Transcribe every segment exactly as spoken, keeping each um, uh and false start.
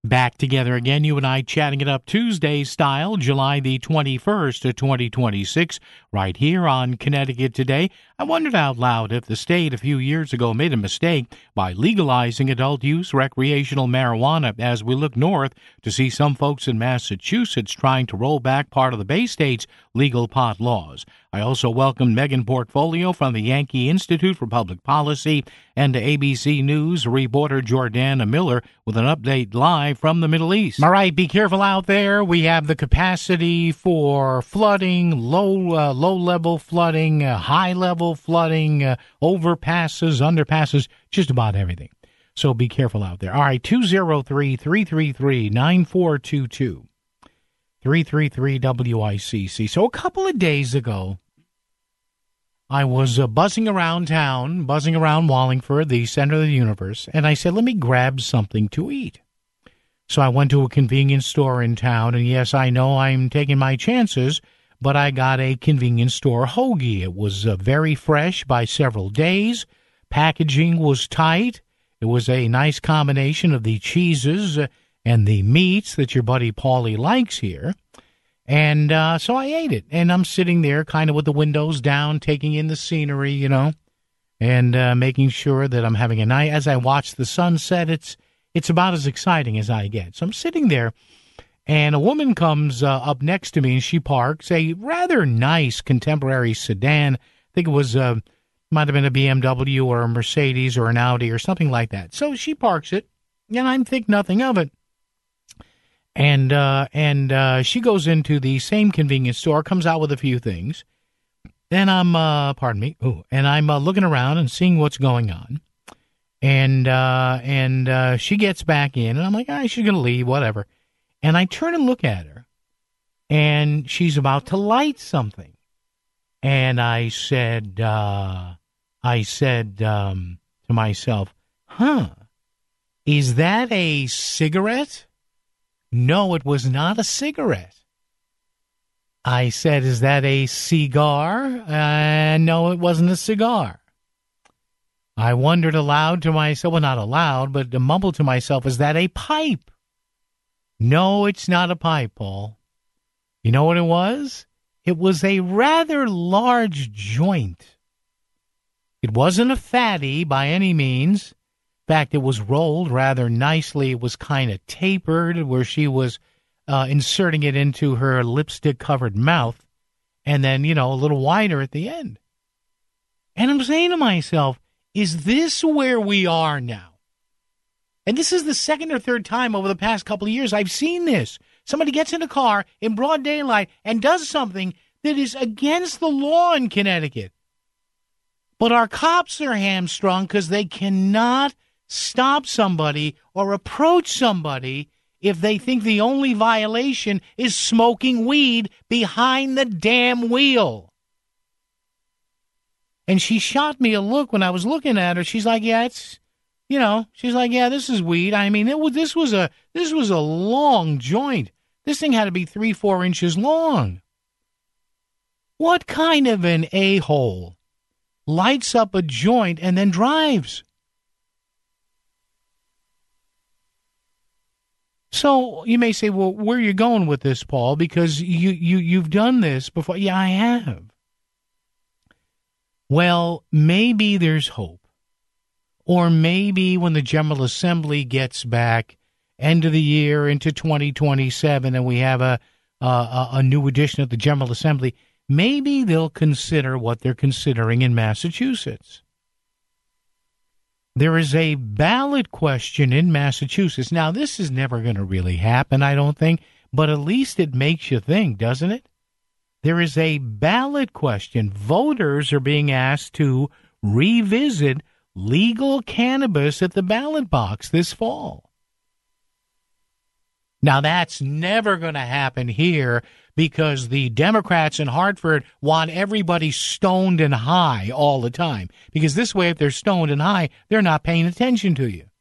Back together again, you and I chatting it up Tuesday style, July the twenty-first of twenty twenty-six, right here on Connecticut Today. I wondered out loud if the state a few years ago made a mistake by legalizing adult use recreational marijuana as we look north to see some folks in Massachusetts trying to roll back part of the Bay State's legal pot laws. I also welcomed Megan Portfolio from the Yankee Institute for Public Policy and to A B C News reporter Jordana Miller with an update live from the Middle East. All right, be careful out there. We have the capacity for flooding, low uh, low level flooding, uh, high level flooding, uh, overpasses, underpasses, just about everything. So be careful out there. All right, two oh three, three three three, nine four two two, three three three W I C C. So a couple of days ago, I was uh, buzzing around town, buzzing around Wallingford, the center of the universe, and I said, let me grab something to eat. So I went to a convenience store in town, and yes, I know I'm taking my chances, but I got a convenience store hoagie. It was uh, very fresh by several days. Packaging was tight. It was a nice combination of the cheeses uh, and the meats that your buddy Paulie likes here. And uh, so I ate it, and I'm sitting there kind of with the windows down, taking in the scenery, you know, and uh, making sure that I'm having a night. As I watch the sunset, it's it's about as exciting as I get. So I'm sitting there, and a woman comes uh, up next to me, and she parks a rather nice contemporary sedan. I think it was, uh, might have been a B M W or a Mercedes or an Audi or something like that. So she parks it, and I think nothing of it. And uh, and uh, she goes into the same convenience store, comes out with a few things, and I'm, uh, pardon me, ooh, and I'm uh, looking around and seeing what's going on, and uh, and uh, she gets back in, and I'm like, all right, she's going to leave, whatever, and I turn and look at her, and she's about to light something, and I said, uh, I said um, to myself, huh, is that a cigarette? No, it was not a cigarette. I said, is that a cigar? Uh, no, it wasn't a cigar. I wondered aloud to myself, well, not aloud, but to mumble to myself, is that a pipe? No, it's not a pipe, Paul. You know what it was? It was a rather large joint. It wasn't a fatty by any means. In fact, it was rolled rather nicely. It was kind of tapered where she was uh, inserting it into her lipstick-covered mouth, and then, you know, a little wider at the end. And I'm saying to myself, is this where we are now? And this is the second or third time over the past couple of years I've seen this. Somebody gets in a car in broad daylight and does something that is against the law in Connecticut. But our cops are hamstrung because they cannot stop somebody or approach somebody if they think the only violation is smoking weed behind the damn wheel. And she shot me a look when I was looking at her. She's like, yeah, it's, you know, she's like, yeah, this is weed. I mean, it was, this was a, this was a long joint. This thing had to be three, four inches long. What kind of an a-hole lights up a joint and then drives? So you may say, well, where are you going with this, Paul? Because you, you, you've done this before. Yeah, I have. Well, maybe there's hope. Or maybe when the General Assembly gets back, end of the year into twenty twenty-seven, and we have a, a, a new edition of the General Assembly, maybe they'll consider what they're considering in Massachusetts. There is a ballot question in Massachusetts. Now, this is never going to really happen, I don't think, but at least it makes you think, doesn't it? There is a ballot question. Voters are being asked to revisit legal cannabis at the ballot box this fall. Now, that's never going to happen here because the Democrats in Hartford want everybody stoned and high all the time. Because this way, if they're stoned and high, they're not paying attention to you.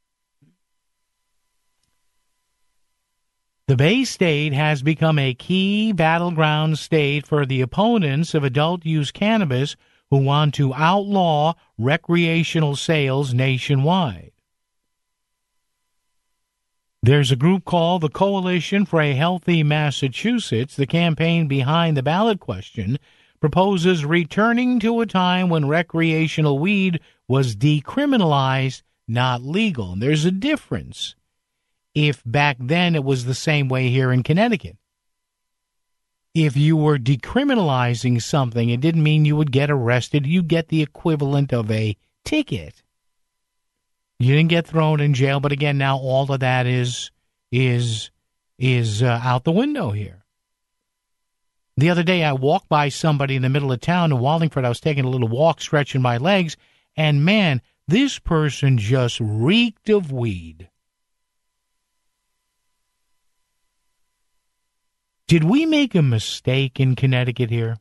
The Bay State has become a key battleground state for the opponents of adult-use cannabis who want to outlaw recreational sales nationwide. There's a group called the Coalition for a Healthy Massachusetts. The campaign behind the ballot question proposes returning to a time when recreational weed was decriminalized, not legal. And there's a difference if back then it was the same way here in Connecticut. If you were decriminalizing something, it didn't mean you would get arrested. You'd get the equivalent of a ticket. You didn't get thrown in jail, but again, now all of that is is is uh, out the window here. The other day, I walked by somebody in the middle of town in Wallingford. I was taking a little walk, stretching my legs, and man, this person just reeked of weed. Did we make a mistake in Connecticut here?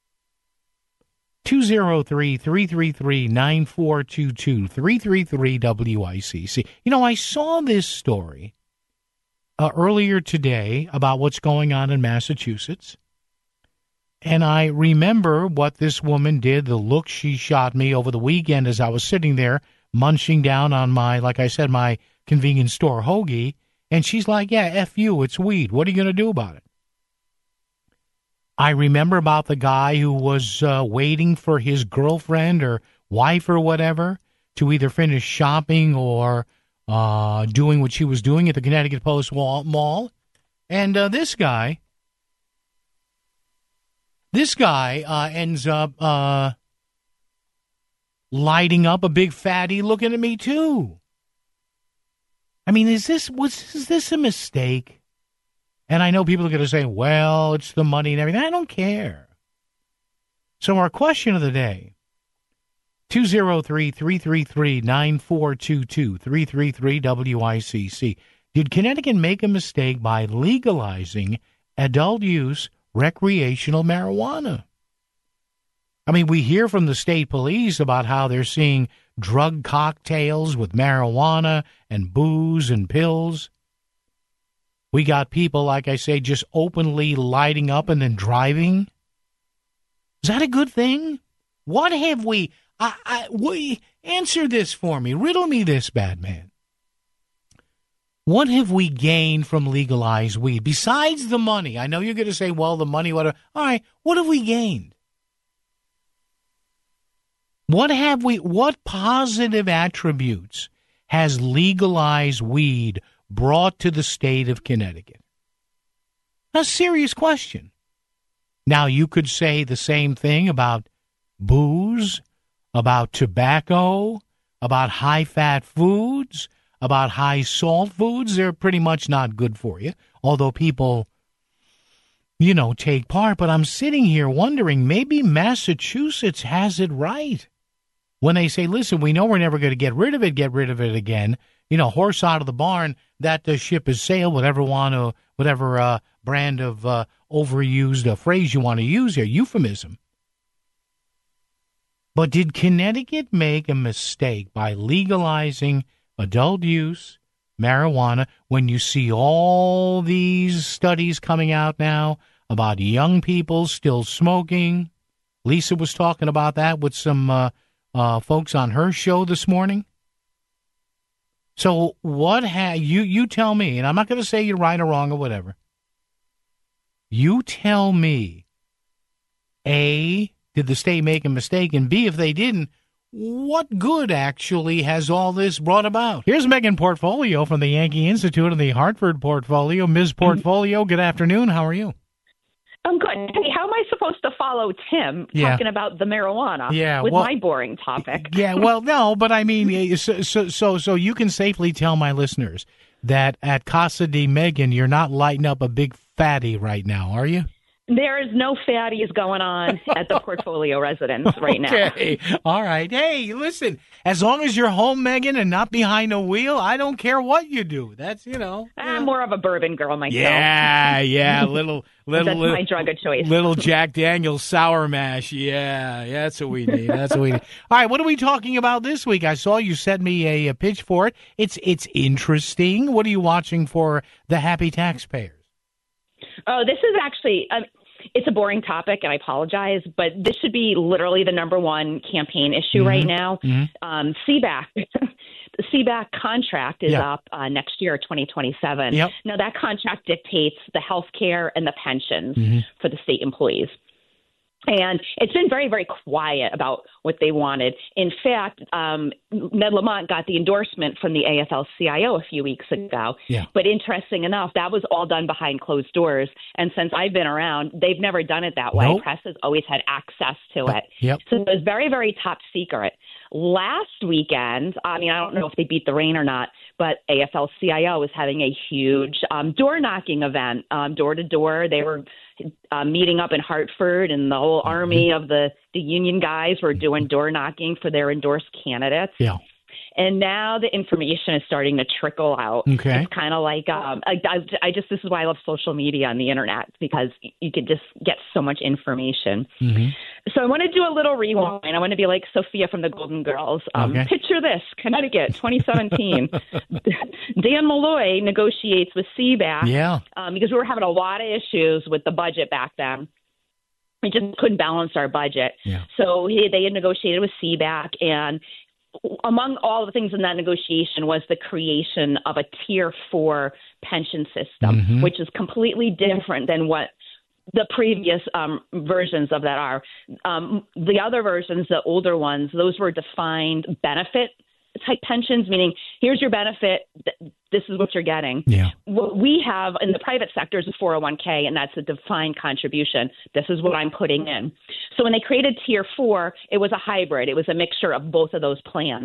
two oh three, three three three, nine four two two, three three three W I C C. You know, I saw this story uh, earlier today about what's going on in Massachusetts, and I remember what this woman did, the look she shot me over the weekend as I was sitting there munching down on my, like I said, my convenience store hoagie, and she's like, yeah, F you, it's weed. What are you going to do about it? I remember about the guy who was uh, waiting for his girlfriend or wife or whatever to either finish shopping or uh, doing what she was doing at the Connecticut Post Mall. And uh, this guy, this guy uh, ends up uh, lighting up a big fatty looking at me too. I mean, is this was is this a mistake? And I know people are going to say, well, it's the money and everything. I don't care. So our question of the day, two oh three, three three three, nine four two two, three three three W I C C. Did Connecticut make a mistake by legalizing adult use recreational marijuana? I mean, we hear from the state police about how they're seeing drug cocktails with marijuana and booze and pills. We got people, like I say, just openly lighting up and then driving. Is that a good thing? What have we... I, I, we answer this for me. Riddle me this, bad man. What have we gained from legalized weed? Besides the money. I know you're going to say, well, the money, whatever. All right, what have we gained? What have we... What positive attributes has legalized weed brought to the state of Connecticut? A serious question. Now, you could say the same thing about booze, about tobacco, about high-fat foods, about high-salt foods. They're pretty much not good for you, although people, you know, take part. But I'm sitting here wondering, maybe Massachusetts has it right when they say, listen, we know we're never going to get rid of it, get rid of it again. You know, horse out of the barn, that uh, ship has sailed, whatever want to, whatever uh, brand of uh, overused uh, phrase you want to use here, euphemism. But did Connecticut make a mistake by legalizing adult use marijuana when you see all these studies coming out now about young people still smoking? Lisa was talking about that with some uh, uh, folks on her show this morning. So what ha- you you tell me, and I'm not going to say you're right or wrong or whatever. You tell me, A, did the state make a mistake? And B, if they didn't, what good actually has all this brought about? Here's Megan Portfolio from the Yankee Institute and the Hartford Portfolio. Miz Portfolio, good afternoon. How are you? I'm good. Hey, how am I supposed to follow Tim yeah. talking about the marijuana yeah, with well, my boring topic? Yeah, well, no, but I mean, so, so so so you can safely tell my listeners that at Casa de Megan, you're not lighting up a big fatty right now, are you? There is no fatties going on at the Portfolio residence right now. Okay, all right. Hey, listen, as long as you're home, Megan, and not behind a wheel, I don't care what you do. That's, you know. You I'm know. more of a bourbon girl myself. Yeah, yeah, little, little. That's little, my drug of choice. Little Jack Daniel's Sour Mash. Yeah, yeah, that's what we need. That's what we need. All right, what are we talking about this week? I saw you sent me a, a pitch for it. It's it's interesting. What are you watching for the happy taxpayers? Oh, this is actually, um, it's a boring topic, and I apologize, but this should be literally the number one campaign issue mm-hmm. right now. Mm-hmm. Um, C BAC, the C BAC contract is Yeah. up uh, next year, twenty twenty-seven. Yep. Now, that contract dictates the health care and the pensions Mm-hmm. for the state employees. And it's been very, very quiet about what they wanted. In fact, um, Ned Lamont got the endorsement from the A F L C I O a few weeks ago. Yeah. But interesting enough, that was all done behind closed doors. And since I've been around, they've never done it that way. Nope. Press has always had access to it. Yep. So it was very, very top secret. Last weekend, I mean, I don't know if they beat the rain or not, but A F L C I O was having a huge um, door knocking event, um, door to door. They were uh, meeting up in Hartford, and the whole army of the, the union guys were doing door knocking for their endorsed candidates. Yeah. And now the information is starting to trickle out. Okay. It's kind of like um, I, I, I just this is why I love social media and the internet, because you can just get so much information. Mm-hmm. So I want to do a little rewind. I want to be like Sophia from the Golden Girls. Um, Okay. Picture this: Connecticut, twenty seventeen. Dan Malloy negotiates with C BAC Yeah. um, because we were having a lot of issues with the budget back then. We just couldn't balance our budget. Yeah. So he, they had negotiated with C BAC, and among all the things in that negotiation was the creation of a tier four pension system, Mhm. which is completely different than what the previous um, versions of that are. Um, the other versions, the older ones, those were defined benefit type pensions, meaning here's your benefit, th- this is what you're getting. Yeah. What we have in the private sector is a four oh one k, and that's a defined contribution. This is what I'm putting in. So when they created Tier four, it was a hybrid. It was a mixture of both of those plans.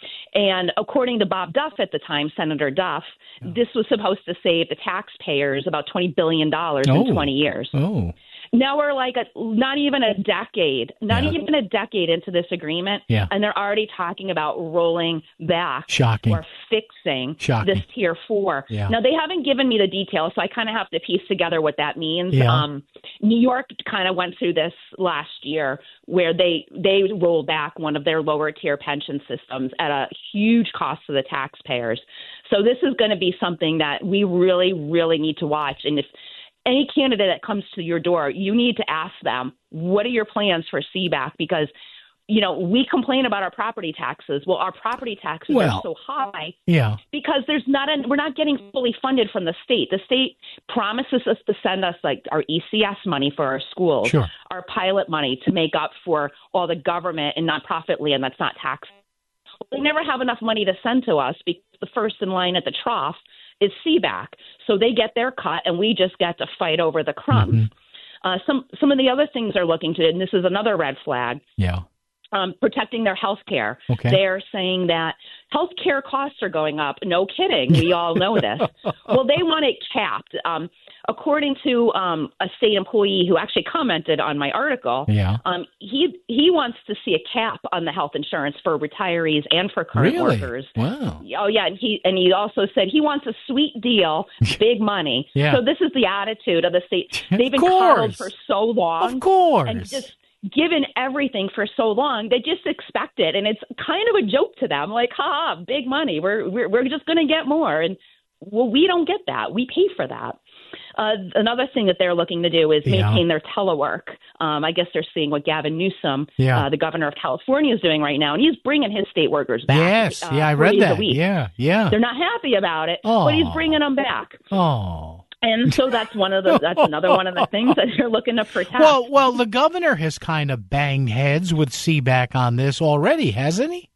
And according to Bob Duff at the time, Senator Duff, Yeah. this was supposed to save the taxpayers about twenty billion dollars Oh. in twenty years. Oh. Now we're like a, not even a decade, not Yeah. even a decade into this agreement, Yeah. and they're already talking about rolling back Shocking. or fixing Shocking. this Tier four. Yeah. Now, they haven't given me the details, so I kind of have to piece together what that means. Yeah. Um, New York kind of went through this last year where they, they rolled back one of their lower tier pension systems at a huge cost to the taxpayers. So this is going to be something that we really, really need to watch. And if any candidate that comes to your door, you need to ask them, what are your plans for C BAC? Because, you know, we complain about our property taxes. Well, our property taxes Well, are so high Yeah. because there's not a, we're not getting fully funded from the state. The state promises us to send us like our E C S money for our schools, Sure. our pilot money to make up for all the government and nonprofit land that's not taxed. They never have enough money to send to us because the first in line at the trough is C BAC. So they get their cut and we just get to fight over the crumbs. Mm-hmm. Uh, some some of the other things they're looking to, and this is another red flag, Yeah. um, protecting their health care. Okay. They're saying that health care costs are going up. No kidding. We all know this. Well, they want it capped. Um, according to um, a state employee who actually commented on my article, Yeah. um, he he wants to see a cap on the health insurance for retirees and for current Really? workers. Wow. Oh yeah, and he and he also said he wants a sweet deal, big money. Yeah. So this is the attitude of the state. Of They've been course. coddled for so long, Of course. and just given everything for so long. They just expect it, and it's kind of a joke to them. Like, ha, ha, big money. We're we're we're just going to get more, and well, we don't get that. We pay for that. Uh, another thing that they're looking to do is Yeah. maintain their telework. Um, I guess they're seeing what Gavin Newsom, Yeah. uh, the governor of California, is doing right now, and he's bringing his state workers back. Yes. uh, Yeah, I four read days a that. week. Yeah. Yeah. They're not happy about it, Oh. but he's bringing them back. Oh. And so that's one of the that's another one of the things that they're looking to protect. Well, well, the governor has kind of banged heads with C BAC on this already, hasn't he?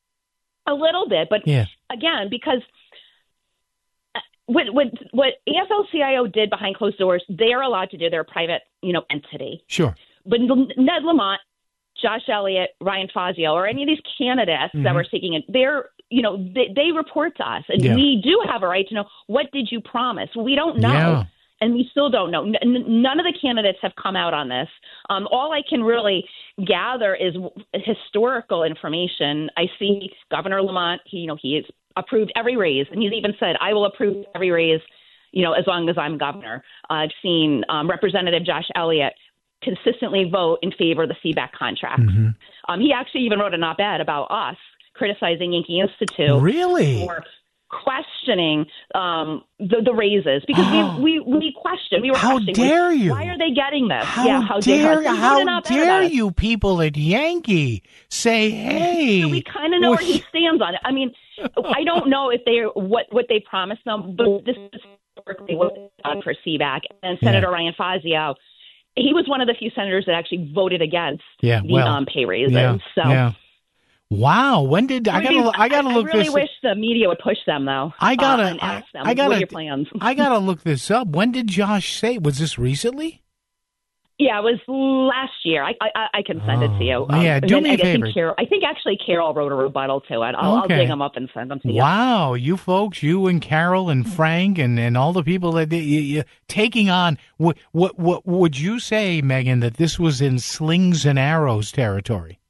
A little bit, but Yeah. again, because what what what A F L C I O did behind closed doors, they are allowed to do. They're a private, you know, entity. Sure. But Ned Lamont, Josh Elliott, Ryan Fazio, or any of these candidates Mhm. that were seeking it, they're you know they, they report to us, and Yeah. we do have a right to know what did you promise. We don't know. Yeah. And we still don't know. N- none of the candidates have come out on this. Um, all I can really gather is historical information. I see Governor Lamont. He, you know, he has approved every raise, and he's even said, "I will approve every raise, you know, as long as I'm governor." Uh, I've seen um, Representative Josh Elliott consistently vote in favor of the C BAC contract. Mhm. Um, he actually even wrote an op-ed about us criticizing Yankee Institute Really? for questioning um, the, the raises because Oh. we, we we questioned. We were How questioning, dare you? Why are they getting this? How yeah, how dare, dare, how not dare you people at Yankee say, hey. We kind of know well, where he stands on it. I mean, I don't know if they what what they promised them, but this is historically what they've done for C BAC. And Senator Yeah. Ryan Fazio, he was one of the few senators that actually voted against Yeah, the well, um, pay raises. Yeah, so. yeah. Wow, when did I Maybe- gotta I gotta look I really this? wish the media would push them though. I gotta uh, and I, ask them. I gotta what are your plans? I gotta look this up. When did Josh say? Was this recently? Yeah, it was last year. I I, I can send it to you. Oh, yeah, and do then me a I think favor. Carol, I think actually Carol wrote a rebuttal to it. I'll, Okay. I'll dig them up and send them to you. Wow, you folks, you and Carol and Frank and, and all the people that you, you, taking on. What, what what would you say, Megan, that this was in slings and arrows territory?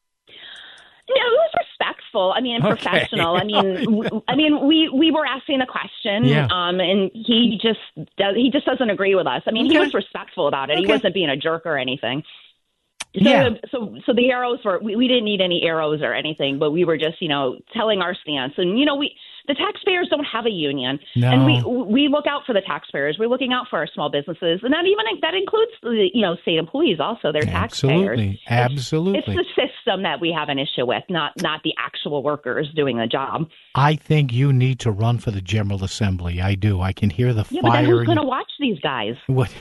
No, it was respectful. I mean, and Okay. professional. I mean, w- I mean, we, we were asking a question, Yeah. um, and he just does, he just doesn't agree with us. I mean, he Okay. was respectful about it. He Okay. wasn't being a jerk or anything. So, Yeah. so, so the arrows were. We, we didn't need any arrows or anything, but we were just, you know, telling our stance. And you know, we the taxpayers don't have a union, No. and we we look out for the taxpayers. We're looking out for our small businesses, and that even that includes the you know state employees also. They're taxpayers. Absolutely, absolutely. It's the system that we have an issue with, not not the actual workers doing the job. I think you need to run for the General Assembly. I do. I can hear the Yeah, but fire. then who's in going to your- watch these guys? What?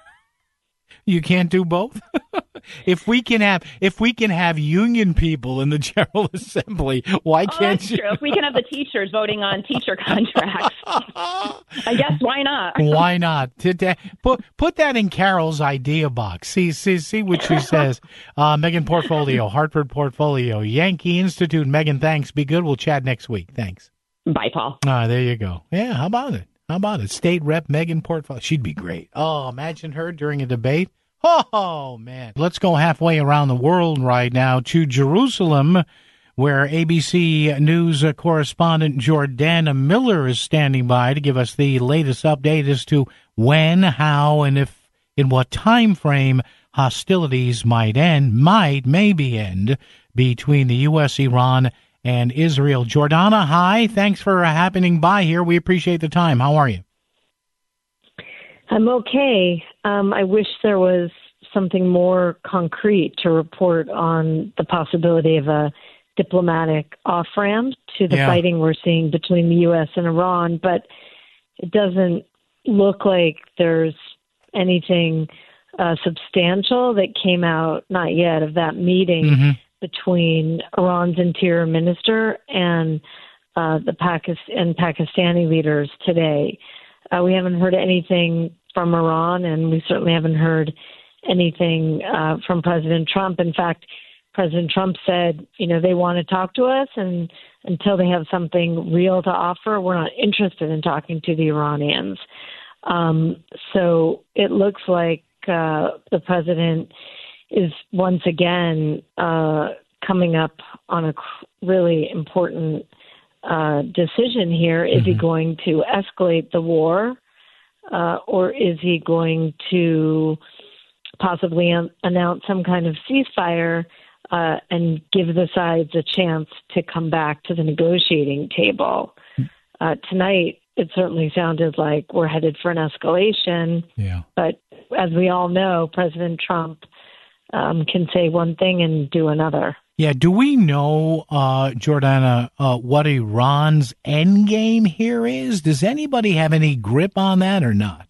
You can't do both. If we can have if we can have union people in the General Assembly, why Oh, can't that's you? true. If we can have the teachers voting on teacher contracts, I guess why not? Why not? To- to- Put put that in Carol's idea box. See see see what she says. Uh, Megan Portfolio, Hartford Portfolio, Yankee Institute. Megan, thanks. Be good. We'll chat next week. Thanks. Bye, Paul. Ah, there you go. Yeah, how about it? How about it? State Rep Megan Portfolio. She'd be great. Oh, imagine her during a debate. Oh, man. Let's go halfway around the world right now to Jerusalem, where A B C News correspondent Jordana Miller is standing by to give us the latest update as to when, how, and if in what time frame hostilities might end, might, maybe end, between the U S, Iran, and Israel. Jordana, hi. Thanks for happening by here. We appreciate the time. How are you? I'm okay. Um, I wish there was something more concrete to report on the possibility of a diplomatic off-ramp to the Yeah. fighting we're seeing between the U S and Iran, but it doesn't look like there's anything uh, substantial that came out, not yet, of that meeting Mm-hmm. between Iran's interior minister and uh, the Pakistan and Pakistani leaders today. Uh, we haven't heard anything from Iran, and we certainly haven't heard anything uh, from President Trump. In fact, President Trump said, you know, they want to talk to us, and until they have something real to offer, we're not interested in talking to the Iranians. Um, so it looks like uh, the president is once again uh, coming up on a cr- really important uh, decision here. Is Mm-hmm. he going to escalate the war, uh, or is he going to possibly um, announce some kind of ceasefire uh, and give the sides a chance to come back to the negotiating table? Uh, tonight, it certainly sounded like we're headed for an escalation. Yeah. But as we all know, President Trump um, can say one thing and do another. Yeah, do we know, uh, Jordana, uh, what Iran's end game here is? Does anybody have any grip on that or not?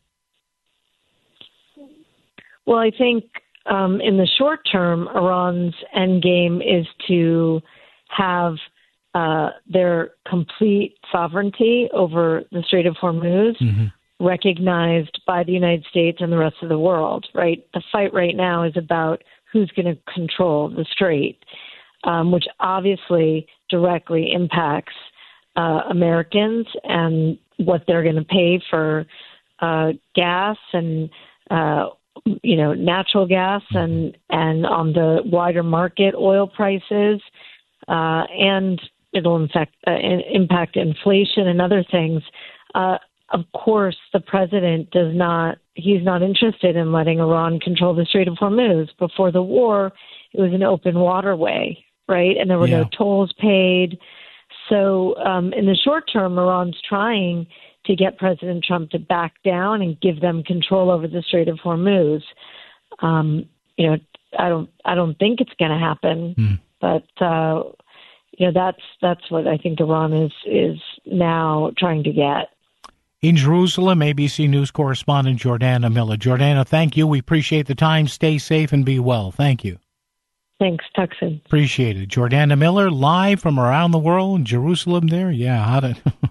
Well, I think um, in the short term, Iran's end game is to have uh, their complete sovereignty over the Strait of Hormuz Mm-hmm. recognized by the United States and the rest of the world, right? The fight right now is about who's going to control the strait, um, which obviously directly impacts uh, Americans and what they're going to pay for uh, gas and, uh, you know, natural gas and, and on the wider market, oil prices, uh, and it'll infect, uh, impact inflation and other things. Uh, of course, the president does not, he's not interested in letting Iran control the Strait of Hormuz. Before the war, it was an open waterway, right? And there were Yeah. no tolls paid. So um, in the short term, Iran's trying to get President Trump to back down and give them control over the Strait of Hormuz. Um, you know, I don't, I don't think it's going to happen, Mm. but uh, you know, that's that's what I think Iran is is now trying to get. In Jerusalem, A B C News correspondent Jordana Miller. Jordana, thank you. We appreciate the time. Stay safe and be well. Thank you. Thanks, Tuxin. Appreciate it. Jordana Miller, live from around the world in Jerusalem there. Yeah, how to...